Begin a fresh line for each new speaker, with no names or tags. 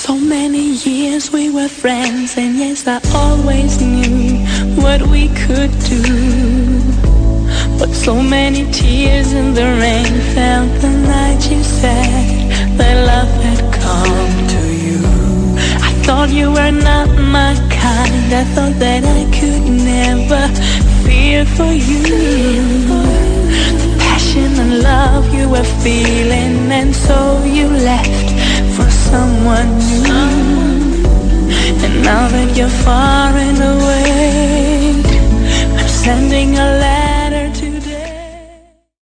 So many years we were friends, and yes, I always knew what we could do. But so many tears in the rain fell the night you said that love had come to you. I thought you were not my kind, I thought that I could never fear for you. The passion and love you were feeling, and so you left for someone new. And now that you're far and away, I'm sending a letter